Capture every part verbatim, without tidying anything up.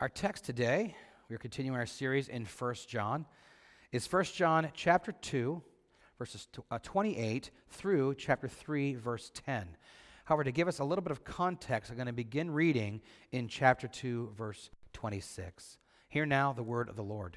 Our text today, we are continuing our series in First John, is First John chapter two, verses twenty-eight through chapter three, verse ten. However, to give us a little bit of context, I'm going to begin reading in chapter two, verse twenty-six. Hear now the word of the Lord.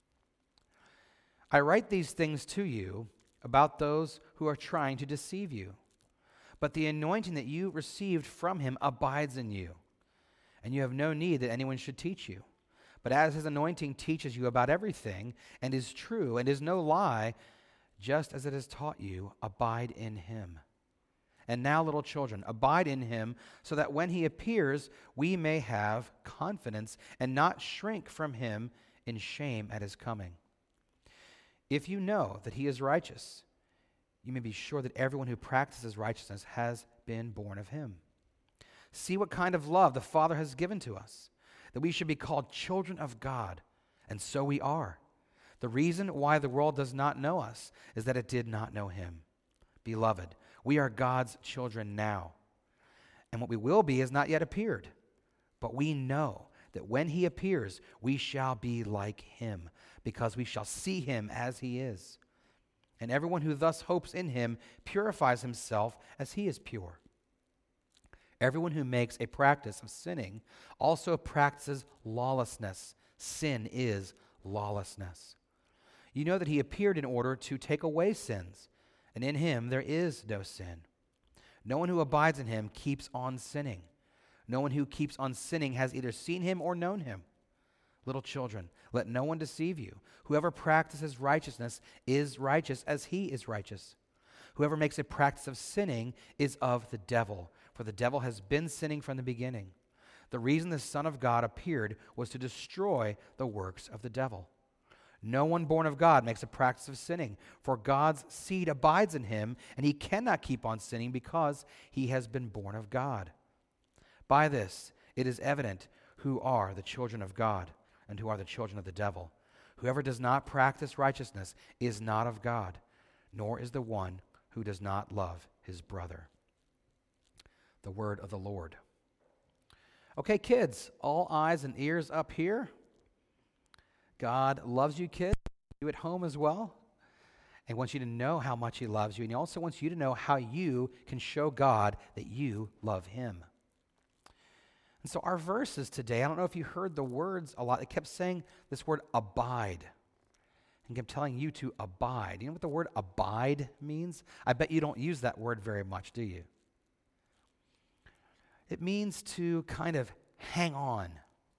I write these things to you about those who are trying to deceive you. But the anointing that you received from him abides in you, and you have no need that anyone should teach you. But as his anointing teaches you about everything, and is true, and is no lie, just as it has taught you, abide in him. And now, little children, abide in him, so that when he appears, we may have confidence and not shrink from him in shame at his coming. If you know that he is righteous, you may be sure that everyone who practices righteousness has been born of him. See what kind of love the Father has given to us, that we should be called children of God, and so we are. The reason why the world does not know us is that it did not know him. Beloved, we are God's children now, and what we will be has not yet appeared. But we know that when he appears, we shall be like him, because we shall see him as he is. And everyone who thus hopes in him purifies himself as he is pure. Everyone who makes a practice of sinning also practices lawlessness. Sin is lawlessness. You know that he appeared in order to take away sins, and in him there is no sin. No one who abides in him keeps on sinning. No one who keeps on sinning has either seen him or known him. Little children, let no one deceive you. Whoever practices righteousness is righteous as he is righteous. Whoever makes a practice of sinning is of the devil, for the devil has been sinning from the beginning. The reason the Son of God appeared was to destroy the works of the devil. No one born of God makes a practice of sinning, for God's seed abides in him, and he cannot keep on sinning because he has been born of God. By this it is evident who are the children of God and who are the children of the devil. Whoever does not practice righteousness is not of God, nor is the one who does not love his brother. The word of the Lord. Okay, kids, all eyes and ears up here. God loves you, kids. You at home as well. And wants you to know how much he loves you. And he also wants you to know how you can show God that you love him. And so our verses today, I don't know if you heard the words a lot. It kept saying this word abide. And kept telling you to abide. You know what the word abide means? I bet you don't use that word very much, do you? It means to kind of hang on.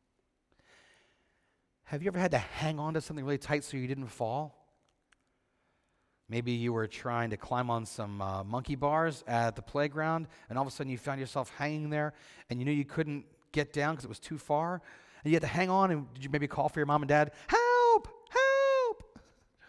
Have you ever had to hang on to something really tight so you didn't fall? Maybe you were trying to climb on some uh, monkey bars at the playground, and all of a sudden you found yourself hanging there, and you knew you couldn't get down because it was too far, and you had to hang on, and did you maybe call for your mom and dad? Help! Help!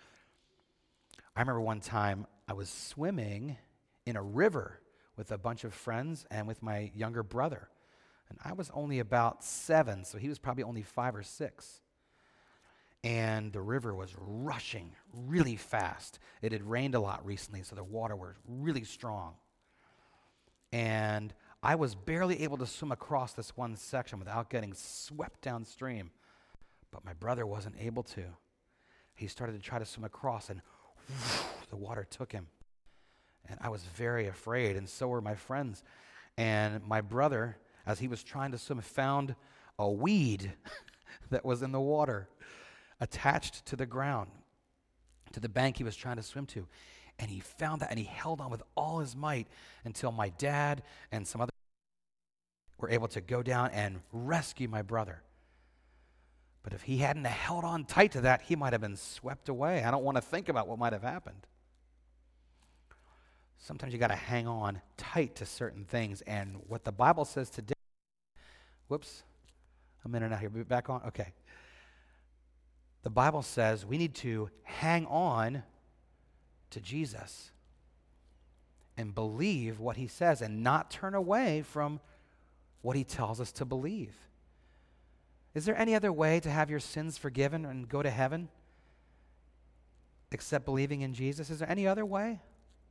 I remember one time I was swimming in a river with a bunch of friends and with my younger brother. And I was only about seven, so he was probably only five or six. And the river was rushing really fast. It had rained a lot recently, so the water was really strong. And I was barely able to swim across this one section without getting swept downstream. But my brother wasn't able to. He started to try to swim across, and whoosh, the water took him. And I was very afraid, and so were my friends. And my brother, as he was trying to swim, found a weed that was in the water, attached to the ground, to the bank he was trying to swim to. And he found that, and he held on with all his might until my dad and some other were able to go down and rescue my brother. But if he hadn't held on tight to that, he might have been swept away. I don't want to think about what might have happened. Sometimes you got to hang on tight to certain things. And what the Bible says today, whoops, I'm in and out here. Back on? Okay. The Bible says we need to hang on to Jesus and believe what he says and not turn away from what he tells us to believe. Is there any other way to have your sins forgiven and go to heaven except believing in Jesus? Is there any other way?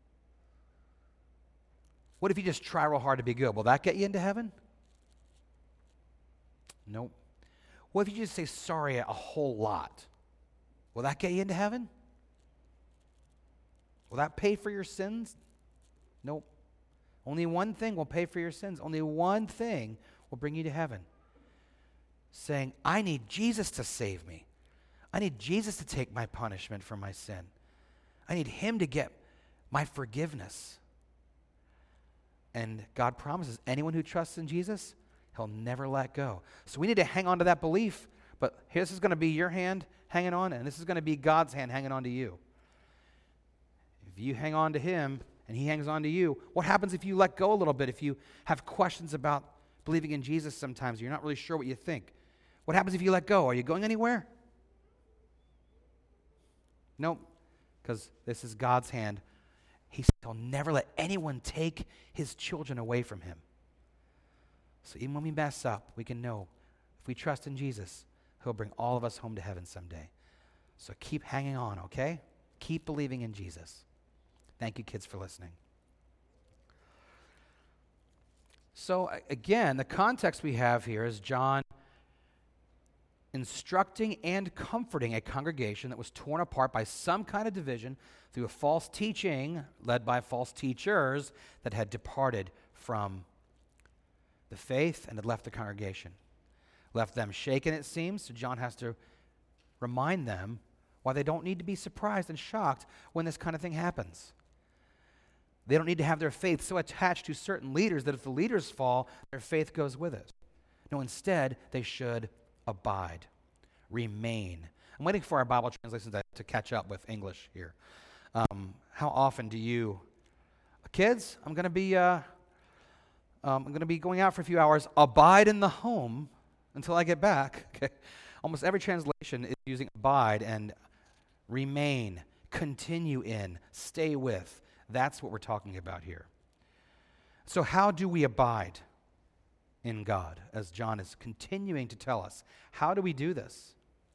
What if you just try real hard to be good? Will that get you into heaven? Nope. What if you just say sorry a whole lot? Will that get you into heaven? Will that pay for your sins? Nope. Only one thing will pay for your sins. Only one thing will bring you to heaven. Saying, I need Jesus to save me. I need Jesus to take my punishment for my sin. I need him to get my forgiveness. And God promises anyone who trusts in Jesus, he'll never let go. So we need to hang on to that belief. But this is going to be your hand hanging on, and this is going to be God's hand hanging on to you. If you hang on to him and he hangs on to you, what happens if you let go a little bit? If you have questions about believing in Jesus sometimes, you're not really sure what you think. What happens if you let go? Are you going anywhere? Nope, because this is God's hand. He said he'll never let anyone take his children away from him. So even when we mess up, we can know if we trust in Jesus, he'll bring all of us home to heaven someday. So keep hanging on, okay? Keep believing in Jesus. Thank you, kids, for listening. So again, the context we have here is John instructing and comforting a congregation that was torn apart by some kind of division through a false teaching led by false teachers that had departed from the faith and had left the congregation. Left them shaken, it seems, so John has to remind them why they don't need to be surprised and shocked when this kind of thing happens. They don't need to have their faith so attached to certain leaders that if the leaders fall, their faith goes with it. No, instead, they should abide, remain. I'm waiting for our Bible translations to, to catch up with English here. Um, how often do you, kids, I'm going to be, uh, um, I'm going to be going out for a few hours. Abide in the home until I get back. Okay, almost every translation is using abide and remain, continue in, stay with. That's what we're talking about here. So how do we abide in God, as John is continuing to tell us? How do we do this?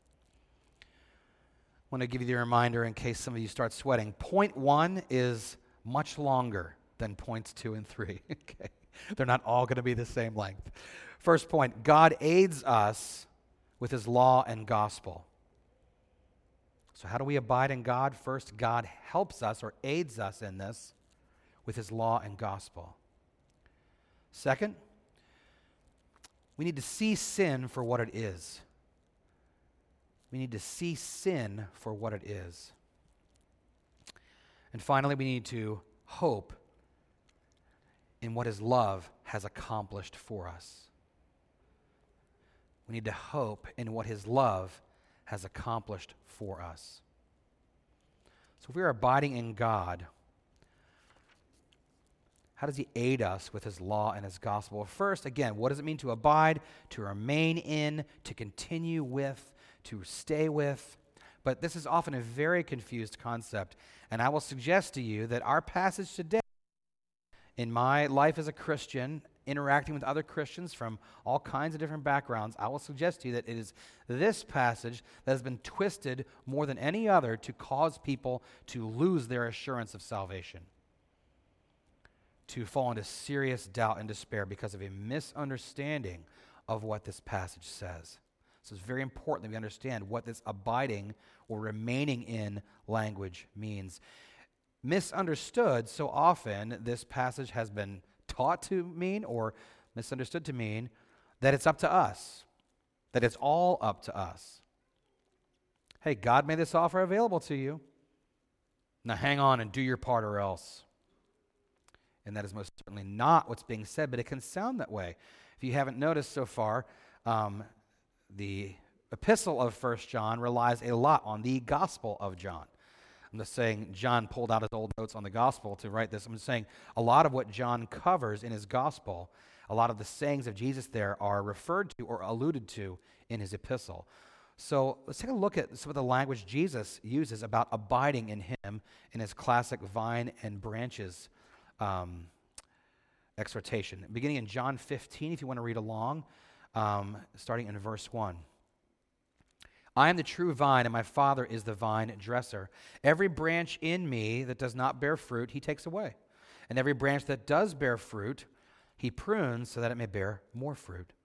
I want to give you the reminder in case some of you start sweating. Point one is much longer than points two and three. Okay, they're not all going to be the same length. First point, God aids us with his law and gospel. So how do we abide in God? First, God helps us or aids us in this with his law and gospel. Second, we need to see sin for what it is. We need to see sin for what it is. And finally, we need to hope in what his love has accomplished for us. We need to hope in what his love has accomplished for us. So if we are abiding in God, how does he aid us with his law and his gospel? Well, first, again, what does it mean to abide, to remain in, to continue with, to stay with? But this is often a very confused concept, and I will suggest to you that our passage today, in my life as a Christian, interacting with other Christians from all kinds of different backgrounds, I will suggest to you that it is this passage that has been twisted more than any other to cause people to lose their assurance of salvation, to fall into serious doubt and despair because of a misunderstanding of what this passage says. So it's very important that we understand what this abiding or remaining in language means. Misunderstood, so often this passage has been taught to mean or misunderstood to mean that it's up to us, that it's all up to us. Hey, God made this offer available to you. Now hang on and do your part or else. And that is most certainly not what's being said, but it can sound that way. If you haven't noticed so far, um, the epistle of First John relies a lot on the Gospel of John. I'm just saying John pulled out his old notes on the gospel to write this. I'm just saying a lot of what John covers in his gospel, a lot of the sayings of Jesus there are referred to or alluded to in his epistle. So let's take a look at some of the language Jesus uses about abiding in him in his classic vine and branches um, exhortation. Beginning in John fifteen, if you want to read along, um, starting in verse one. I am the true vine, and my Father is the vine dresser. Every branch in me that does not bear fruit, he takes away. And every branch that does bear fruit, he prunes so that it may bear more fruit.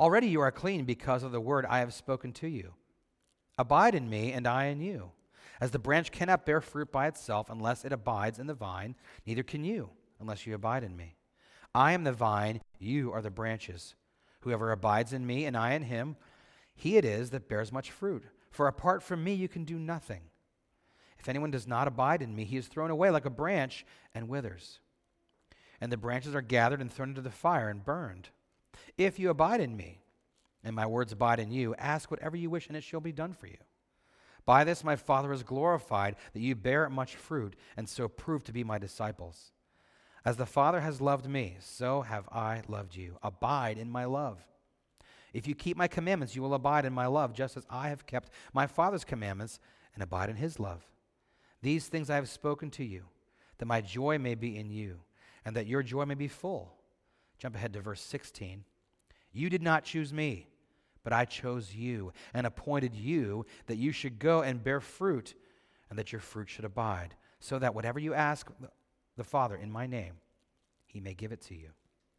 Already you are clean because of the word I have spoken to you. Abide in me, and I in you. As the branch cannot bear fruit by itself unless it abides in the vine, neither can you unless you abide in me. I am the vine, you are the branches. Whoever abides in me and I in him, he it is that bears much fruit. For apart from me you can do nothing. If anyone does not abide in me, he is thrown away like a branch and withers. And the branches are gathered and thrown into the fire and burned. If you abide in me, and my words abide in you, ask whatever you wish, and it shall be done for you. By this my Father is glorified, that you bear much fruit, and so prove to be my disciples. As the Father has loved me, so have I loved you. Abide in my love. If you keep my commandments, you will abide in my love, just as I have kept my Father's commandments and abide in his love. These things I have spoken to you, that my joy may be in you, and that your joy may be full. Jump ahead to verse sixteen. You did not choose me, but I chose you and appointed you that you should go and bear fruit, and that your fruit should abide, so that whatever you ask the Father in my name, he may give it to you.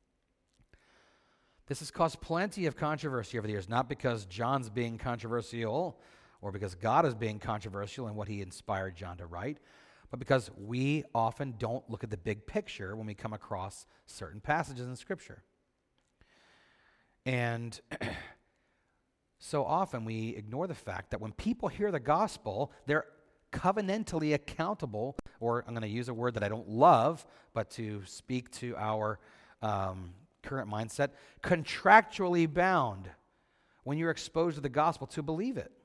This has caused plenty of controversy over the years, not because John's being controversial or because God is being controversial in what he inspired John to write, but because we often don't look at the big picture when we come across certain passages in Scripture. And so often we ignore the fact that when people hear the gospel, they're covenantally accountable, or I'm going to use a word that I don't love, but to speak to our um, current mindset, contractually bound when you're exposed to the gospel to believe it.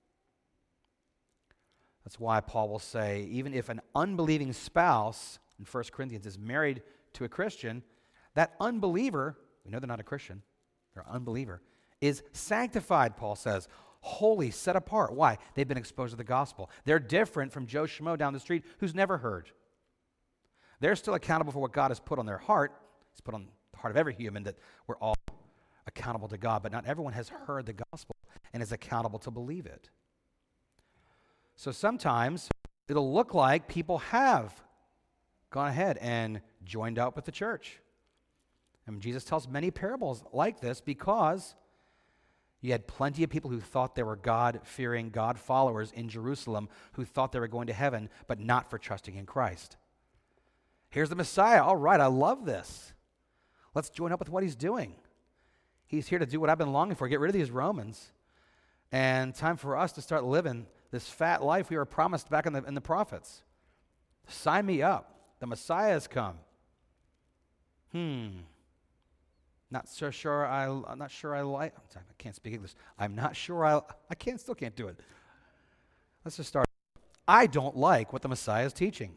That's why Paul will say, even if an unbelieving spouse in First Corinthians is married to a Christian, that unbeliever, we know they're not a Christian, they're an unbeliever, is sanctified, Paul says, holy, set apart. Why? They've been exposed to the gospel. They're different from Joe Schmo down the street who's never heard. They're still accountable for what God has put on their heart. He's put on the heart of every human that we're all accountable to God, but not everyone has heard the gospel and is accountable to believe it. So sometimes it'll look like people have gone ahead and joined up with the church. And Jesus tells many parables like this because you had plenty of people who thought they were God-fearing, God followers in Jerusalem who thought they were going to heaven, but not for trusting in Christ. Here's the Messiah. All right, I love this. Let's join up with what he's doing. He's here to do what I've been longing for, get rid of these Romans. And time for us to start living this fat life we were promised back in the, in the prophets. Sign me up. The Messiah has come. Hmm. Not so sure I, I'm not sure I like, I can't speak English. I'm not sure I, I can't, still can't do it. Let's just start. I don't like what the Messiah is teaching.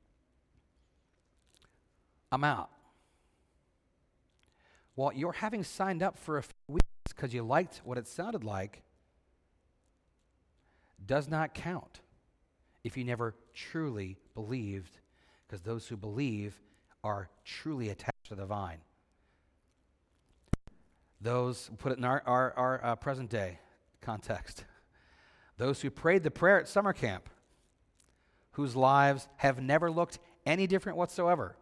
I'm out. Well, you're having signed up for a few weeks because you liked what it sounded like does not count if you never truly believed, because those who believe are truly attached to the vine. Those, put it in our, our, our uh, present day context, those who prayed the prayer at summer camp, whose lives have never looked any different whatsoever.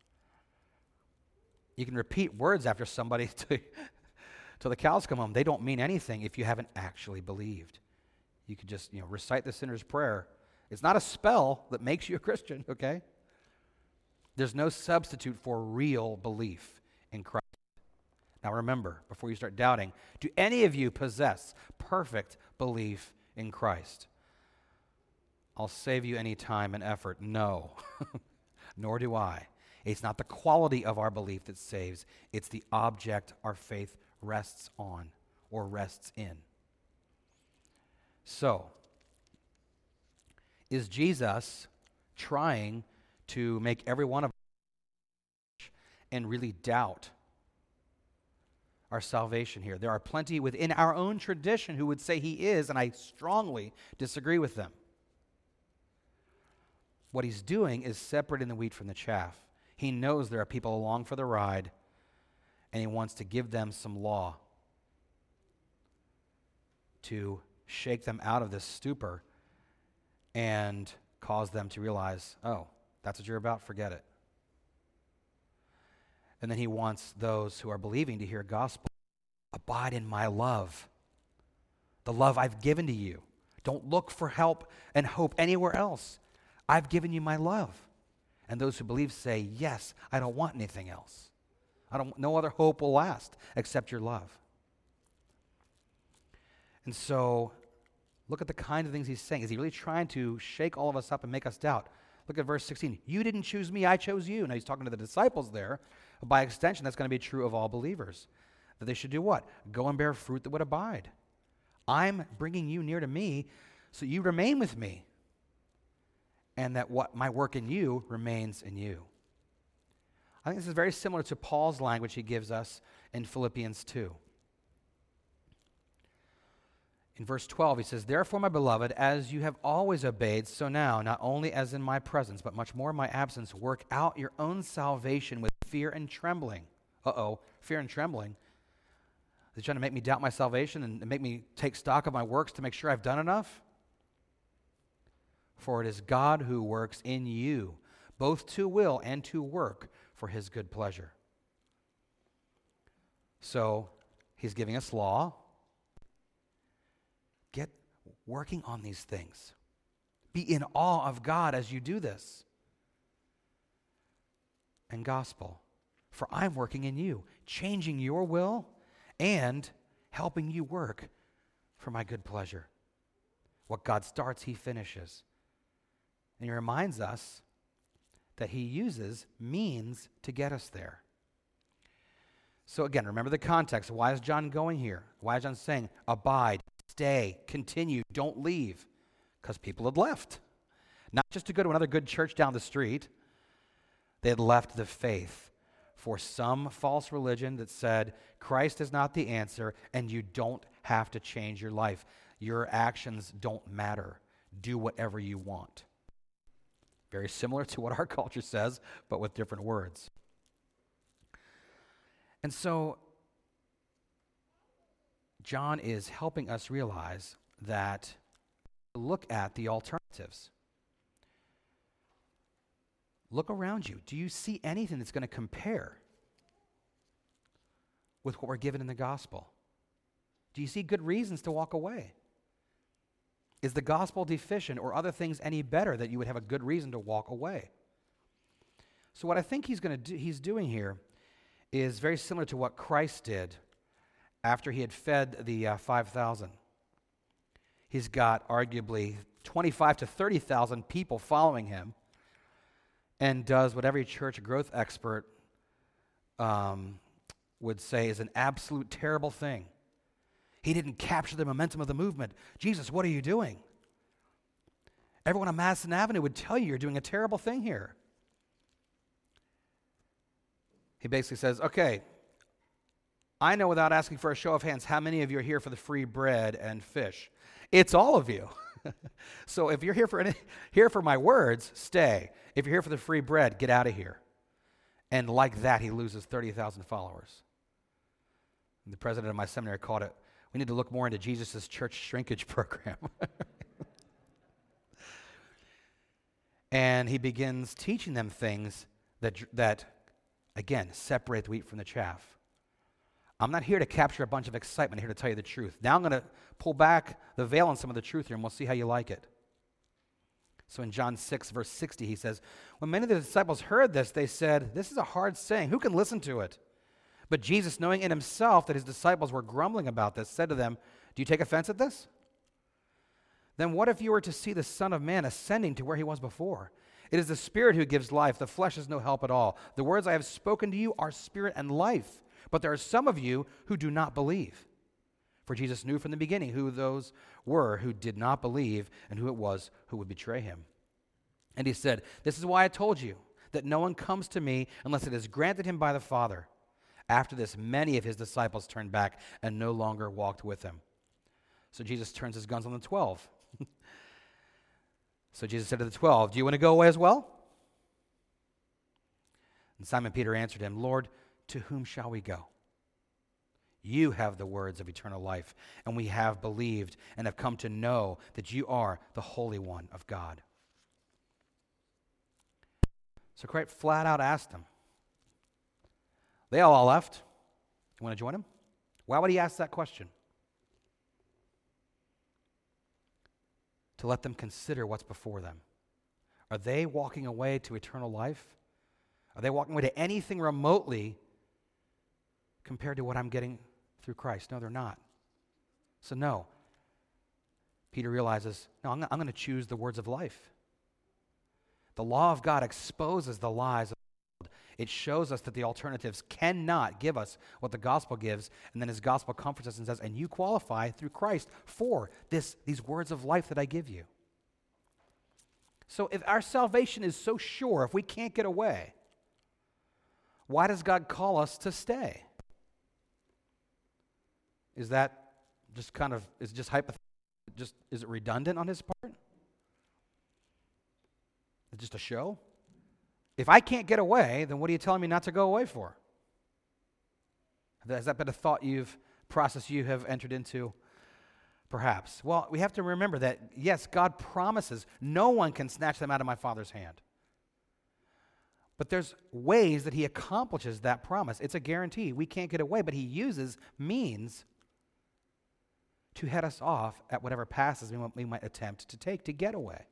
You can repeat words after somebody to, till the cows come home. They don't mean anything if you haven't actually believed. You can just, you know, recite the sinner's prayer. It's not a spell that makes you a Christian, okay? There's no substitute for real belief in Christ. Now remember, before you start doubting, do any of you possess perfect belief in Christ? I'll save you any time and effort. No, nor do I. It's not the quality of our belief that saves. It's the object our faith rests on or rests in. So, is Jesus trying to make every one of us and really doubt our salvation here? There are plenty within our own tradition who would say he is, and I strongly disagree with them. What he's doing is separating the wheat from the chaff. He knows there are people along for the ride, and he wants to give them some law to shake them out of this stupor and cause them to realize, oh, that's what you're about, forget it. And then he wants those who are believing to hear gospel Abide in my love, the love I've given to you. Don't look for help and hope anywhere else. I've given you my love. And those who believe say, yes, I don't want anything else. I don't. No other hope will last except your love. And so, look at the kind of things he's saying. Is he really trying to shake all of us up and make us doubt? Look at verse sixteen. You didn't choose me, I chose you. Now he's talking to the disciples there. By extension, that's going to be true of all believers. That they should do what? Go and bear fruit that would abide. I'm bringing you near to me so you remain with me. And that what my work in you remains in you. I think this is very similar to Paul's language he gives us in Philippians two. In verse twelve, he says, therefore, my beloved, as you have always obeyed, so now, not only as in my presence, but much more in my absence, work out your own salvation with fear and trembling. Uh-oh, fear and trembling. He's trying to make me doubt my salvation and make me take stock of my works to make sure I've done enough? For it is God who works in you, both to will and to work for his good pleasure. So, he's giving us law. Get working on these things. Be in awe of God as you do this. And gospel. For I'm working in you, changing your will and helping you work for my good pleasure. What God starts, he finishes. And he reminds us that he uses means to get us there. So again, remember the context. Why is John going here? Why is John saying, abide, stay, continue, don't leave? Because people had left. Not just to go to another good church down the street. They had left the faith for some false religion that said Christ is not the answer and you don't have to change your life. Your actions don't matter. Do whatever you want. Very similar to what our culture says, but with different words. And so, John is helping us realize that look at the alternatives. Look around you. Do you see anything that's going to compare with what we're given in the gospel? Do you see good reasons to walk away? Is the gospel deficient or other things any better that you would have a good reason to walk away? So what I think he's going to do, he's doing here is very similar to what Christ did after he had fed the uh, five thousand. He's got arguably twenty-five to thirty thousand people following him and does what every church growth expert um, would say is an absolute terrible thing. He didn't capture the momentum of the movement. Jesus, what are you doing? Everyone on Madison Avenue would tell you you're doing a terrible thing here. He basically says, okay, I know without asking for a show of hands how many of you are here for the free bread and fish. It's all of you. So if you're here for any, here for my words, stay. If you're here for the free bread, get out of here. And like that, he loses thirty thousand followers. And the president of my seminary called it, we need to look more into Jesus' church shrinkage program. And he begins teaching them things that, that, again, separate the wheat from the chaff. I'm not here to capture a bunch of excitement. I'm here to tell you the truth. Now I'm going to pull back the veil on some of the truth here, and we'll see how you like it. So in John six, verse sixty, he says, when many of the disciples heard this, they said, this is a hard saying. Who can listen to it? But Jesus, knowing in himself that his disciples were grumbling about this, said to them, do you take offense at this? Then what if you were to see the Son of Man ascending to where he was before? It is the Spirit who gives life. The flesh is no help at all. The words I have spoken to you are spirit and life. But there are some of you who do not believe. For Jesus knew from the beginning who those were who did not believe and who it was who would betray him. And he said, this is why I told you that no one comes to me unless it is granted him by the Father. After this, many of his disciples turned back and no longer walked with him. So Jesus turns his guns on the twelve. So Jesus said to the twelve, do you want to go away as well? And Simon Peter answered him, Lord, to whom shall we go? You have the words of eternal life, and we have believed and have come to know that you are the Holy One of God. So Christ flat out asked them. They all left. You want to join him? Why would he ask that question? To let them consider what's before them. Are they walking away to eternal life? Are they walking away to anything remotely compared to what I'm getting through Christ? No, they're not. So no. Peter realizes, no, I'm, I'm going to choose the words of life. The law of God exposes the lies of the world. It shows us that the alternatives cannot give us what the gospel gives, and then his gospel comforts us and says, and you qualify through Christ for this, these words of life that I give you. So if our salvation is so sure, if we can't get away, why does God call us to stay? Is that just kind of, is it just hypothetical? Just, is it redundant on his part? Is it just a show? If I can't get away, then what are you telling me not to go away for? Has that been a thought you've, process you have entered into? Perhaps. Well, we have to remember that, yes, God promises no one can snatch them out of my Father's hand. But there's ways that he accomplishes that promise. It's a guarantee. We can't get away, but he uses means to head us off at whatever passes we might, we might attempt to take to get away.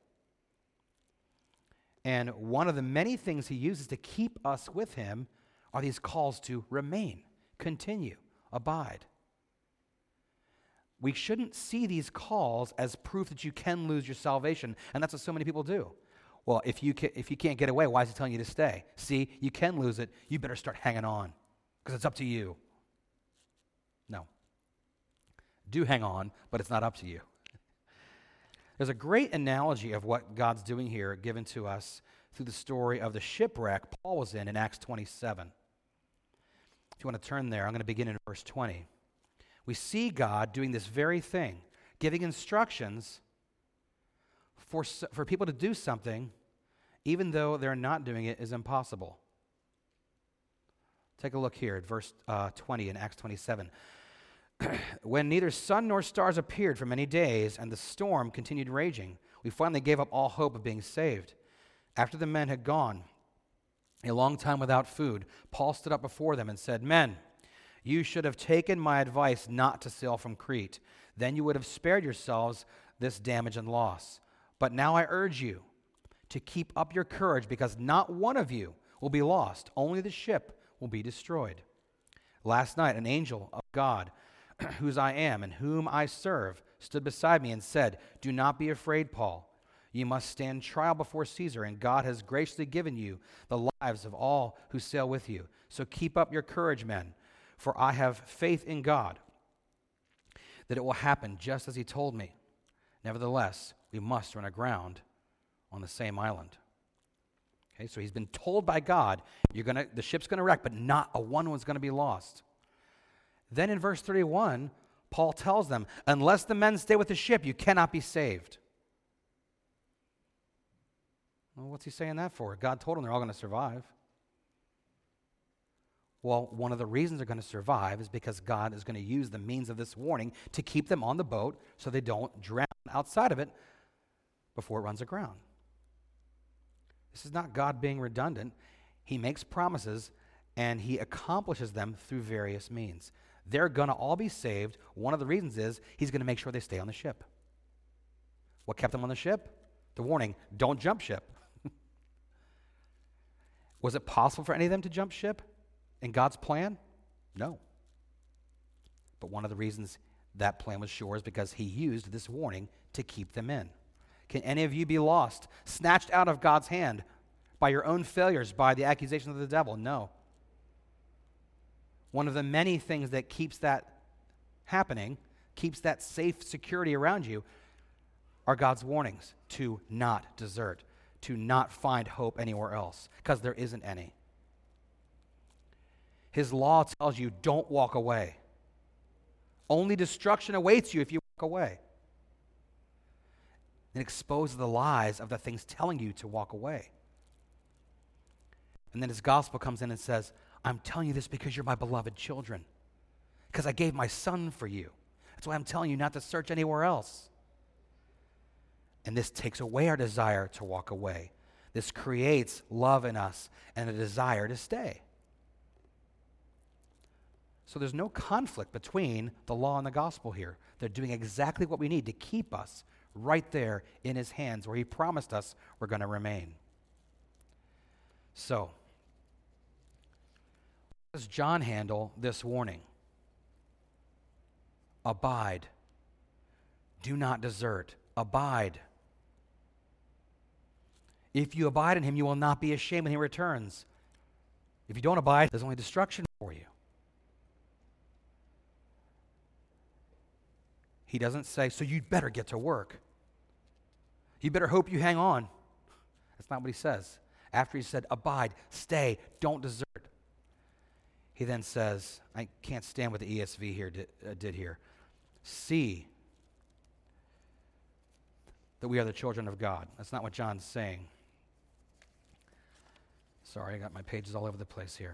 And one of the many things he uses to keep us with him are these calls to remain, continue, abide. We shouldn't see these calls as proof that you can lose your salvation, and that's what so many people do. Well, if you, can, if you can't get away, why is he telling you to stay? See, you can lose it. You better start hanging on because it's up to you. No. Do hang on, but it's not up to you. There's a great analogy of what God's doing here given to us through the story of the shipwreck Paul was in in Acts twenty-seven. If you want to turn there, I'm going to begin in verse twenty. We see God doing this very thing, giving instructions for, for people to do something, even though they're not doing it is impossible. Take a look here at verse uh, twenty in Acts twenty-seven. When neither sun nor stars appeared for many days, and the storm continued raging, we finally gave up all hope of being saved. After the men had gone a long time without food, Paul stood up before them and said, "Men, you should have taken my advice not to sail from Crete. Then you would have spared yourselves this damage and loss. But now I urge you to keep up your courage, because not one of you will be lost. Only the ship will be destroyed. Last night, an angel of God, whose I am and whom I serve, stood beside me and said, 'Do not be afraid, Paul. You must stand trial before Caesar, and God has graciously given you the lives of all who sail with you. So keep up your courage, men, for I have faith in God that it will happen just as he told me. Nevertheless, we must run aground on the same island.'" Okay, so he's been told by God, you're gonna, the ship's going to wreck, but not a one was going to be lost. Then in verse thirty-one, Paul tells them, unless the men stay with the ship, you cannot be saved. Well, what's he saying that for? God told them they're all going to survive. Well, one of the reasons they're going to survive is because God is going to use the means of this warning to keep them on the boat so they don't drown outside of it before it runs aground. This is not God being redundant. He makes promises and he accomplishes them through various means. They're going to all be saved. One of the reasons is he's going to make sure they stay on the ship. What kept them on the ship? The warning, don't jump ship. Was it possible for any of them to jump ship in God's plan? No. But one of the reasons that plan was sure is because he used this warning to keep them in. Can any of you be lost, snatched out of God's hand by your own failures, by the accusation of the devil? No. One of the many things that keeps that happening, keeps that safe security around you, are God's warnings to not desert, to not find hope anywhere else, because there isn't any. His law tells you don't walk away. Only destruction awaits you if you walk away. It exposes the lies of the things telling you to walk away. And then his gospel comes in and says, I'm telling you this because you're my beloved children, because I gave my son for you. That's why I'm telling you not to search anywhere else. And this takes away our desire to walk away. This creates love in us and a desire to stay. So there's no conflict between the law and the gospel here. They're doing exactly what we need to keep us right there in his hands where he promised us we're going to remain. So, how does John handle this warning? Abide. Do not desert. Abide. If you abide in him, you will not be ashamed when he returns. If you don't abide, there's only destruction for you. He doesn't say, so you'd better get to work. You better hope you hang on. That's not what he says. After he said, abide, stay, don't desert. He then says, I can't stand what the E S V here did, uh, did here. See that we are the children of God. That's not what John's saying. Sorry, I got my pages all over the place here.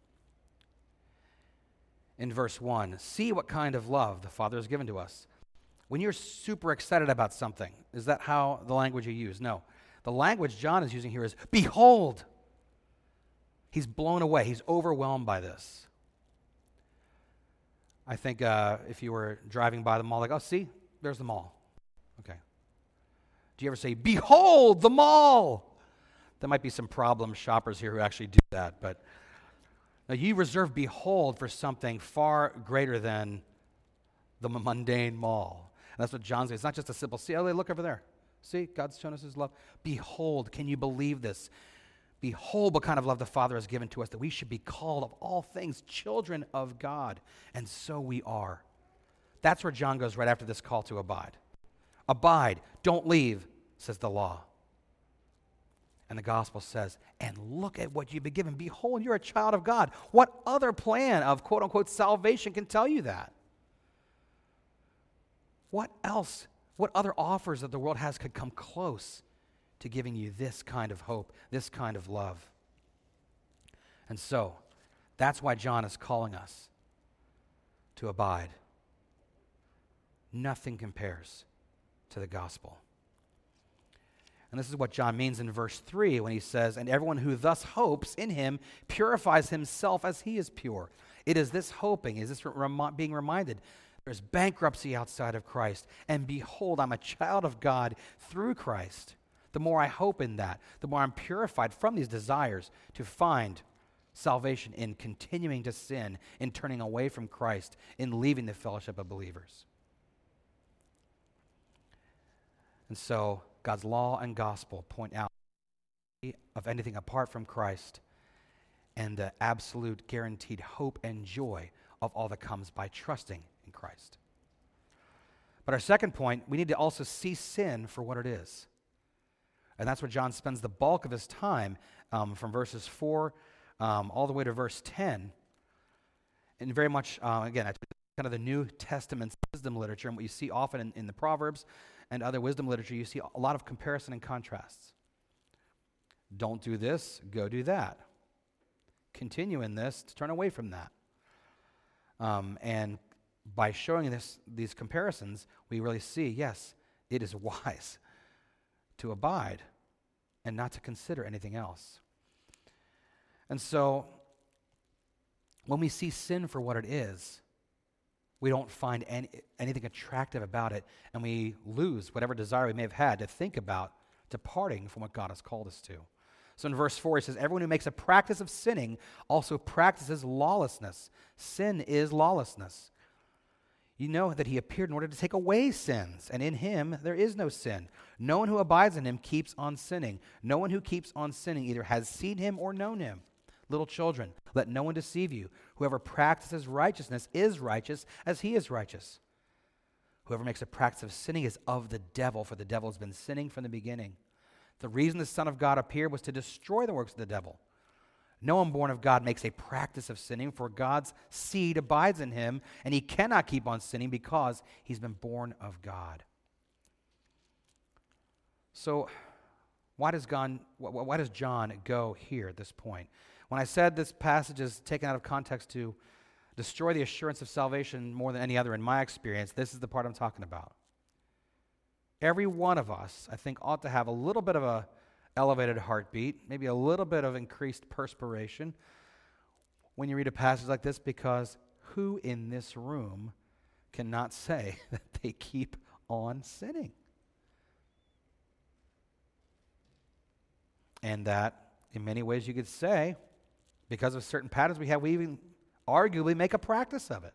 In verse one, see what kind of love the Father has given to us. When you're super excited about something, is that how the language you use? No. The language John is using here is, behold. He's blown away. He's overwhelmed by this. I think uh, if you were driving by the mall, like, oh, see, there's the mall. Okay. Do you ever say, behold the mall? There might be some problem shoppers here who actually do that, but now you reserve behold for something far greater than the mundane mall. And that's what John says. It's not just a simple, see, oh, look over there. See, God's shown us his love. Behold, can you believe this? Behold what kind of love the Father has given to us, that we should be called of all things children of God. And so we are. That's where John goes right after this call to abide. Abide, don't leave, says the law. And the gospel says, and look at what you've been given. Behold, you're a child of God. What other plan of quote-unquote salvation can tell you that? What else, what other offers that the world has could come close to giving you this kind of hope, this kind of love? And so, that's why John is calling us to abide. Nothing compares to the gospel. And this is what John means in verse three when he says, and everyone who thus hopes in him purifies himself as he is pure. It is this hoping, is this rem- being reminded, there's bankruptcy outside of Christ, and behold, I'm a child of God through Christ. The more I hope in that, the more I'm purified from these desires to find salvation in continuing to sin, in turning away from Christ, in leaving the fellowship of believers. And so, God's law and gospel point out of anything apart from Christ and the absolute guaranteed hope and joy of all that comes by trusting in Christ. But our second point, we need to also see sin for what it is. And that's where John spends the bulk of his time um, from verses four um, all the way to verse ten. And very much, uh, again, it's kind of the New Testament's wisdom literature, and what you see often in, in the Proverbs and other wisdom literature, you see a lot of comparison and contrasts. Don't do this, go do that. Continue in this to turn away from that. Um, and by showing this, these comparisons, we really see, yes, it is wise to abide and not to consider anything else. And so, when we see sin for what it is, we don't find any, anything attractive about it, and we lose whatever desire we may have had to think about departing from what God has called us to. So in verse four, he says, everyone who makes a practice of sinning also practices lawlessness. Sin is lawlessness. You know that he appeared in order to take away sins, and in him there is no sin. No one who abides in him keeps on sinning. No one who keeps on sinning either has seen him or known him. Little children, let no one deceive you. Whoever practices righteousness is righteous as he is righteous. Whoever makes a practice of sinning is of the devil, for the devil has been sinning from the beginning. The reason the Son of God appeared was to destroy the works of the devil. No one born of God makes a practice of sinning, for God's seed abides in him, and he cannot keep on sinning because he's been born of God. So, why does God, why does John go here at this point? When I said this passage is taken out of context to destroy the assurance of salvation more than any other in my experience, this is the part I'm talking about. Every one of us, I think, ought to have a little bit of a elevated heartbeat, maybe a little bit of increased perspiration when you read a passage like this, because who in this room cannot say that they keep on sinning? And that, in many ways, you could say, because of certain patterns we have, we even arguably make a practice of it.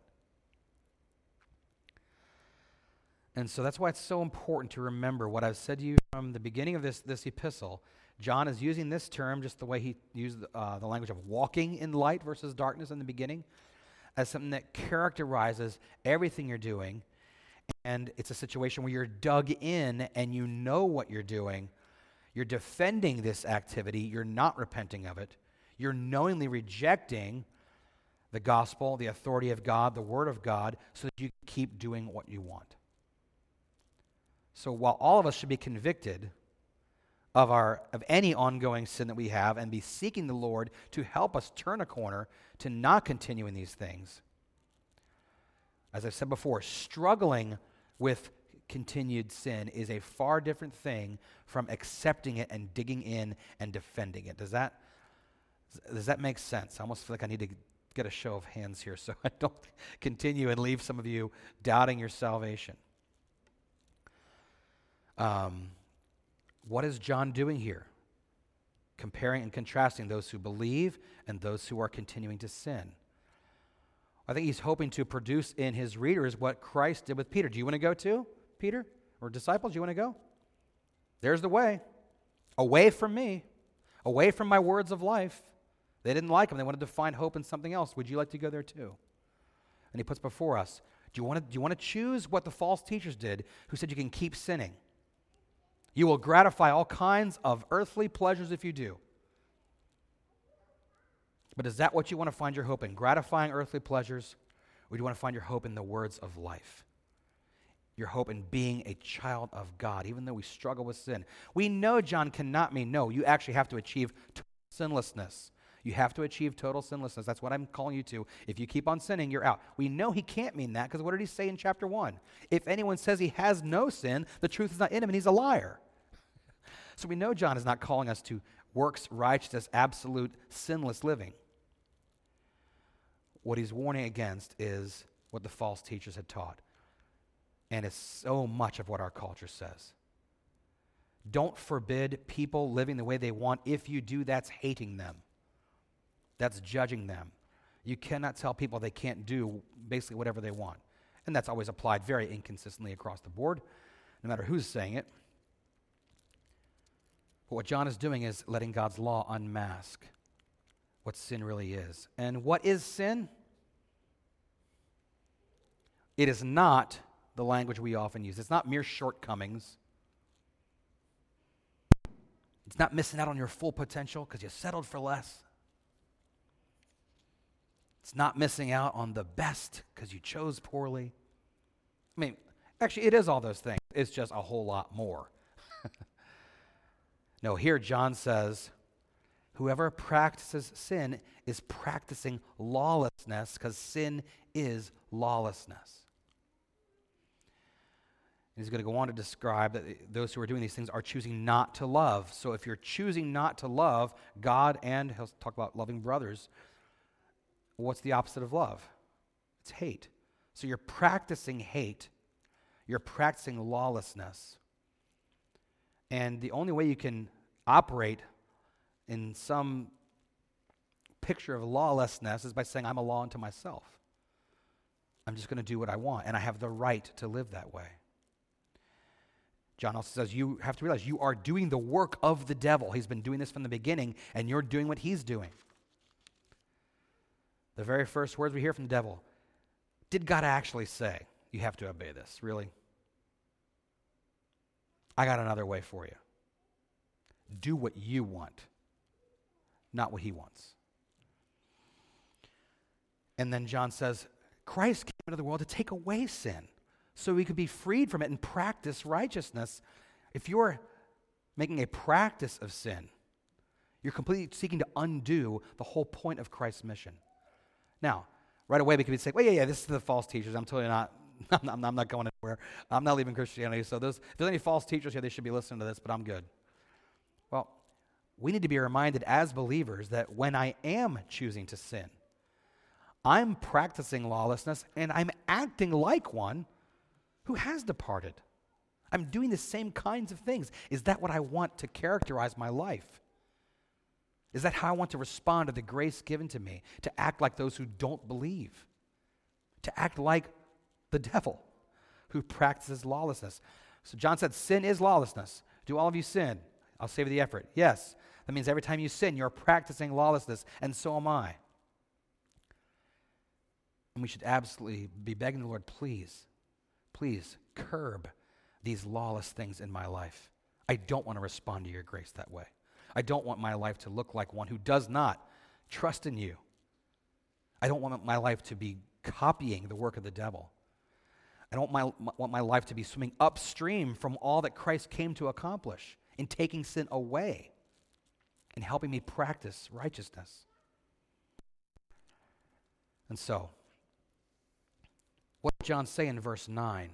And so that's why it's so important to remember what I've said to you from the beginning of this, this epistle. John is using this term just the way he used uh, the language of walking in light versus darkness in the beginning as something that characterizes everything you're doing. And it's a situation where you're dug in and you know what you're doing. You're defending this activity. You're not repenting of it. You're knowingly rejecting the gospel, the authority of God, the word of God, so that you can keep doing what you want. So while all of us should be convicted of our of any ongoing sin that we have and be seeking the Lord to help us turn a corner to not continue in these things, as I've said before, struggling with continued sin is a far different thing from accepting it and digging in and defending it. Does that does that make sense? I almost feel like I need to get a show of hands here so I don't continue and leave some of you doubting your salvation. Um, what is John doing here? Comparing and contrasting those who believe and those who are continuing to sin. I think he's hoping to produce in his readers what Christ did with Peter. Do you want to go too, Peter? Or disciples, do you want to go? There's the way. Away from me. Away from my words of life. They didn't like them. They wanted to find hope in something else. Would you like to go there too? And he puts before us, do you want to, do you want to choose what the false teachers did who said you can keep sinning? You will gratify all kinds of earthly pleasures if you do. But is that what you want to find your hope in? Gratifying earthly pleasures? Or do you want to find your hope in the words of life? Your hope in being a child of God, even though we struggle with sin. We know John cannot mean, no, you actually have to achieve total sinlessness. You have to achieve total sinlessness. That's what I'm calling you to. If you keep on sinning, you're out. We know he can't mean that because what did he say in chapter one? If anyone says he has no sin, the truth is not in him and he's a liar. So we know John is not calling us to works righteous, absolute, sinless living. What he's warning against is what the false teachers had taught. And it's so much of what our culture says. Don't forbid people living the way they want. If you do, that's hating them. That's judging them. You cannot tell people they can't do basically whatever they want. And that's always applied very inconsistently across the board, no matter who's saying it. But what John is doing is letting God's law unmask what sin really is. And what is sin? It is not the language we often use. It's not mere shortcomings. It's not missing out on your full potential because you settled for less. It's not missing out on the best because you chose poorly. I mean, actually, it is all those things. It's just a whole lot more. No, here John says, whoever practices sin is practicing lawlessness because sin is lawlessness. And he's going to go on to describe that those who are doing these things are choosing not to love. So if you're choosing not to love God, and he'll talk about loving brothers, what's the opposite of love? It's hate. So you're practicing hate. You're practicing lawlessness. And the only way you can operate in some picture of lawlessness is by saying, I'm a law unto myself. I'm just going to do what I want, and I have the right to live that way. John also says you have to realize you are doing the work of the devil. He's been doing this from the beginning, and you're doing what he's doing. The very first words we hear from the devil, did God actually say, you have to obey this? Really? I got another way for you. Do what you want, not what he wants. And then John says, Christ came into the world to take away sin so we could be freed from it and practice righteousness. If you're making a practice of sin, you're completely seeking to undo the whole point of Christ's mission. Now, right away we could say, well, yeah, yeah, this is the false teachers. I'm totally not, I'm not, I'm not going anywhere. I'm not leaving Christianity. So those, if there's any false teachers here, they should be listening to this, but I'm good. Well, we need to be reminded as believers that when I am choosing to sin, I'm practicing lawlessness and I'm acting like one who has departed. I'm doing the same kinds of things. Is that what I want to characterize my life? Is that how I want to respond to the grace given to me? To act like those who don't believe? To act like the devil who practices lawlessness? So John said, sin is lawlessness. Do all of you sin? I'll save you the effort. Yes. That means every time you sin, you're practicing lawlessness, and so am I. And we should absolutely be begging the Lord, please, please curb these lawless things in my life. I don't want to respond to your grace that way. I don't want my life to look like one who does not trust in you. I don't want my life to be copying the work of the devil. I don't my, my, want my life to be swimming upstream from all that Christ came to accomplish in taking sin away and helping me practice righteousness. And so, what did John say in verse nine?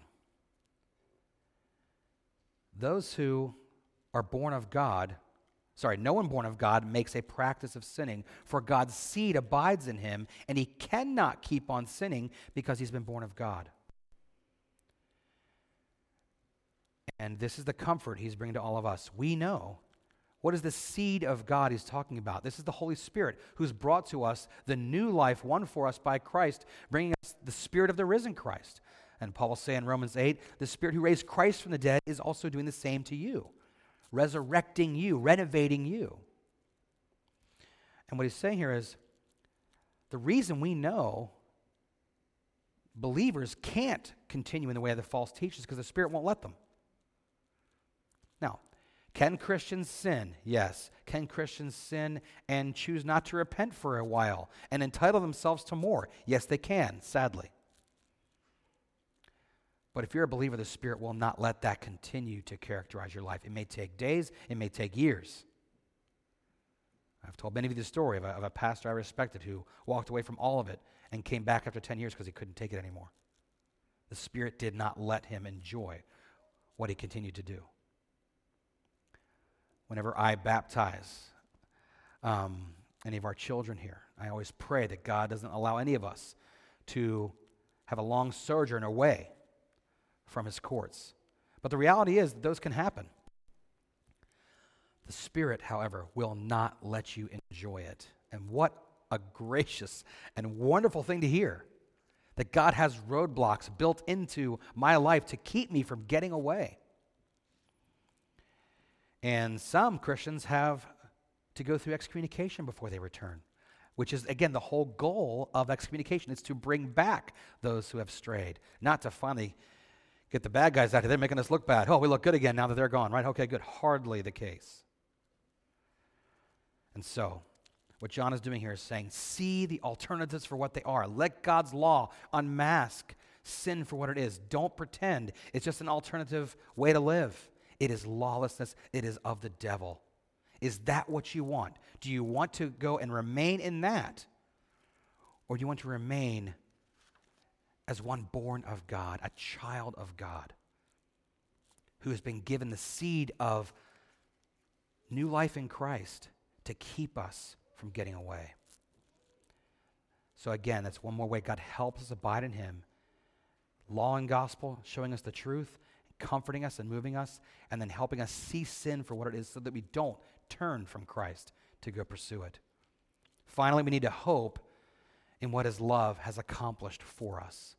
Those who are born of God, sorry, no one born of God makes a practice of sinning, for God's seed abides in him, and he cannot keep on sinning because he's been born of God. And this is the comfort he's bringing to all of us. We know what is the seed of God he's talking about. This is the Holy Spirit who's brought to us the new life won for us by Christ, bringing us the Spirit of the risen Christ. And Paul will say in Romans eight, the Spirit who raised Christ from the dead is also doing the same to you, resurrecting you, renovating you. And what he's saying here is the reason we know believers can't continue in the way of the false teachers is because the Spirit won't let them. Now, can Christians sin? Yes. Can Christians sin and choose not to repent for a while and entitle themselves to more? Yes, they can, sadly. But if you're a believer, the Spirit will not let that continue to characterize your life. It may take days, it may take years. I've told many of you the story of a, of a pastor I respected who walked away from all of it and came back after ten years because he couldn't take it anymore. The Spirit did not let him enjoy what he continued to do. Whenever I baptize um, any of our children here, I always pray that God doesn't allow any of us to have a long sojourn away from his courts. But the reality is that those can happen. The Spirit, however, will not let you enjoy it. And what a gracious and wonderful thing to hear, that God has roadblocks built into my life to keep me from getting away. And some Christians have to go through excommunication before they return, which is, again, the whole goal of excommunication. It's to bring back those who have strayed, not to finally get the bad guys out of there making us look bad. Oh, we look good again now that they're gone, right? Okay, good. Hardly the case. And so, what John is doing here is saying, see the alternatives for what they are. Let God's law unmask sin for what it is. Don't pretend it's just an alternative way to live. It is lawlessness. It is of the devil. Is that what you want? Do you want to go and remain in that? Or do you want to remain as one born of God, a child of God, who has been given the seed of new life in Christ to keep us from getting away? So again, that's one more way God helps us abide in him. Law and gospel, showing us the truth, comforting us and moving us, and then helping us see sin for what it is so that we don't turn from Christ to go pursue it. Finally, we need to hope in what his love has accomplished for us.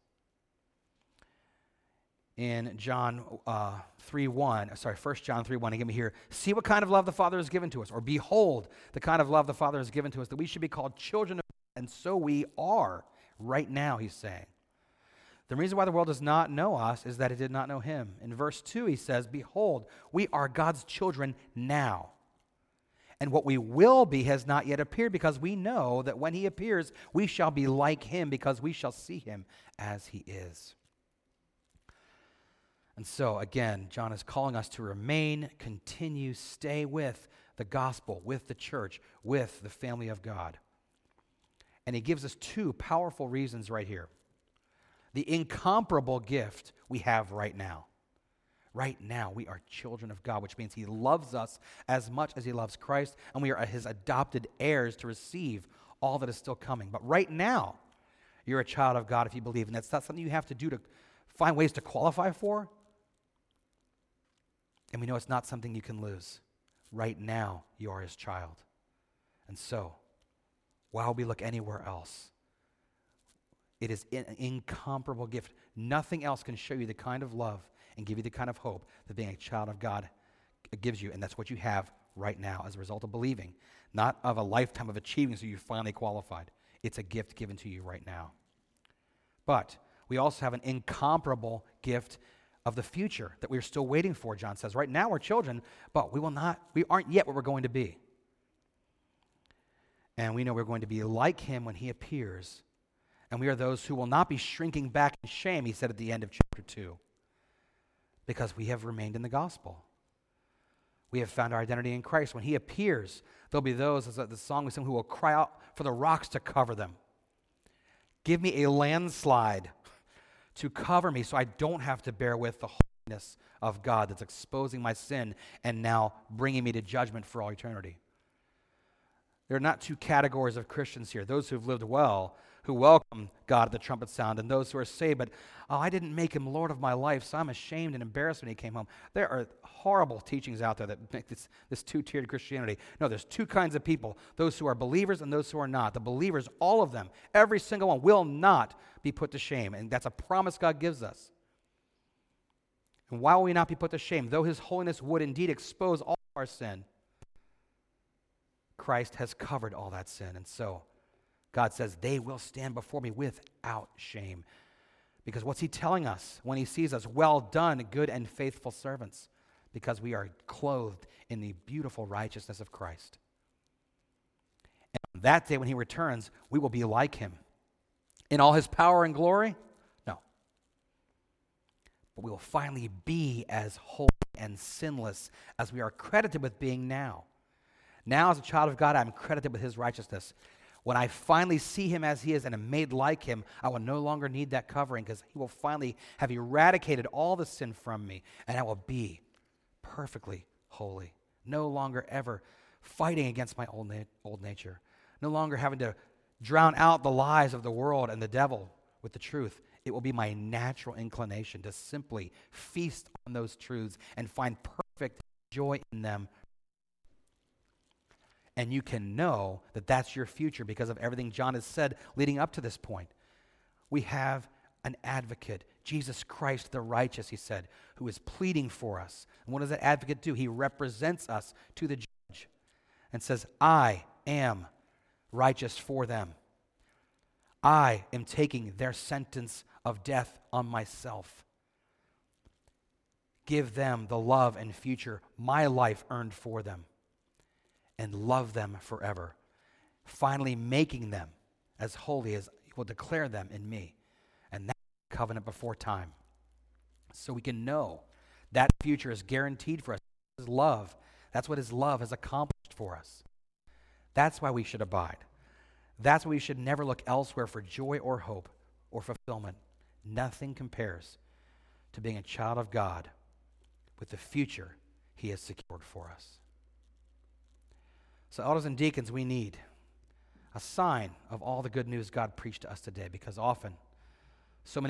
In John uh, three one, sorry, First John three one, he gave me here, see what kind of love the Father has given to us, or behold the kind of love the Father has given to us, that we should be called children of God, and so we are right now, he's saying. The reason why the world does not know us is that it did not know him. In verse two, he says, behold, we are God's children now. And what we will be has not yet appeared, because we know that when he appears, we shall be like him, because we shall see him as he is. And so, again, John is calling us to remain, continue, stay with the gospel, with the church, with the family of God. And he gives us two powerful reasons right here. The incomparable gift we have right now. Right now, we are children of God, which means he loves us as much as he loves Christ, and we are his adopted heirs to receive all that is still coming. But right now, you're a child of God if you believe. And that's not something you have to do to find ways to qualify for. And we know it's not something you can lose. Right now, you are his child. And so, while we look anywhere else, it is an incomparable gift. Nothing else can show you the kind of love and give you the kind of hope that being a child of God gives you. And that's what you have right now as a result of believing, not of a lifetime of achieving so you're finally qualified. It's a gift given to you right now. But we also have an incomparable gift of the future that we're still waiting for, John says. Right now we're children, but we will not, we aren't yet what we're going to be. And we know we're going to be like him when he appears. And we are those who will not be shrinking back in shame, he said at the end of chapter two, because we have remained in the gospel. We have found our identity in Christ. When he appears, there'll be those, as the song we sing, who will cry out for the rocks to cover them. Give me a landslide to cover me so I don't have to bear with the holiness of God that's exposing my sin and now bringing me to judgment for all eternity. There are not two categories of Christians here. Those who have lived well, who welcome God at the trumpet sound, and those who are saved, but, oh, I didn't make him Lord of my life, so I'm ashamed and embarrassed when he came home. There are horrible teachings out there that make this, this two-tiered Christianity. No, there's two kinds of people, those who are believers and those who are not. The believers, all of them, every single one, will not be put to shame, and that's a promise God gives us. And why will we not be put to shame? Though his holiness would indeed expose all our sin, Christ has covered all that sin, and so God says, they will stand before me without shame. Because what's he telling us when he sees us? Well done, good and faithful servants. Because we are clothed in the beautiful righteousness of Christ. And on that day when he returns, we will be like him. In all his power and glory? No. But we will finally be as holy and sinless as we are credited with being now. Now, as a child of God, I'm credited with his righteousness. When I finally see him as he is and am made like him, I will no longer need that covering because he will finally have eradicated all the sin from me, and I will be perfectly holy. No longer ever fighting against my old, na- old nature. No longer having to drown out the lies of the world and the devil with the truth. It will be my natural inclination to simply feast on those truths and find perfect joy in them. And you can know that that's your future because of everything John has said leading up to this point. We have an advocate, Jesus Christ the righteous, he said, who is pleading for us. And what does that advocate do? He represents us to the judge and says, I am righteous for them. I am taking their sentence of death on myself. Give them the love and future my life earned for them. And love them forever, finally making them as holy as he will declare them in me. And that covenant before time. So we can know that future is guaranteed for us. His love, that's what his love has accomplished for us. That's why we should abide. That's why we should never look elsewhere for joy or hope or fulfillment. Nothing compares to being a child of God with the future he has secured for us. So elders and deacons, we need a sign of all the good news God preached to us today, because often, so many